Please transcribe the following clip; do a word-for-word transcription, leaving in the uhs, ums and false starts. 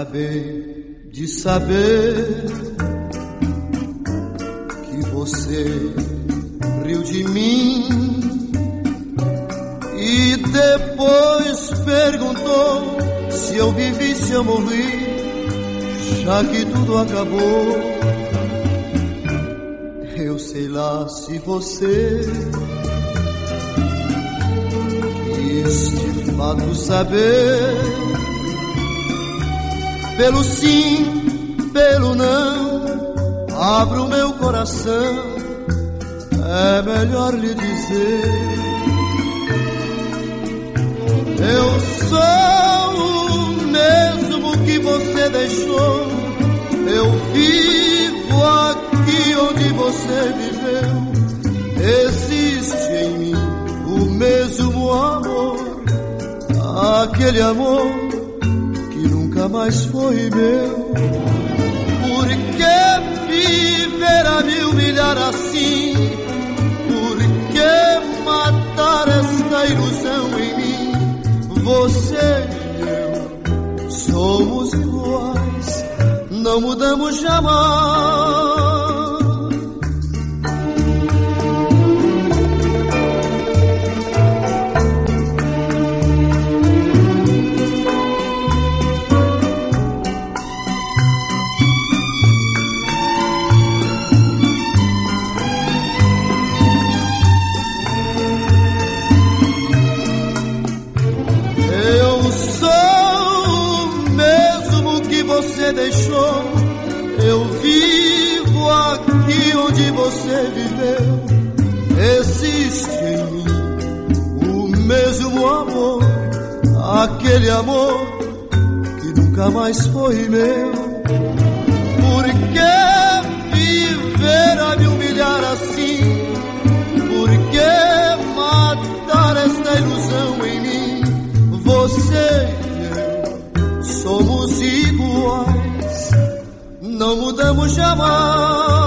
Acabei de saber que você riu de mim e depois perguntou se eu vivi, se eu morri, já que tudo acabou. Eu sei lá se você quis de fato saber, pelo sim, pelo não, abro meu coração, é melhor lhe dizer. Eu sou o mesmo que você deixou, eu vivo aqui onde você viveu. Existe em mim o mesmo amor, aquele amor que nunca mais foi meu. Por que viver a me humilhar assim? Por que matar esta ilusão em mim? Você e eu somos iguais, não mudamos jamais. Você deixou, eu vivo aqui onde você viveu. Existe em mim o mesmo amor, aquele amor que nunca mais foi meu. Por que viver a me humilhar assim? Por que matar esta ilusão em mim? Você somos iguais, não mudamos jamais.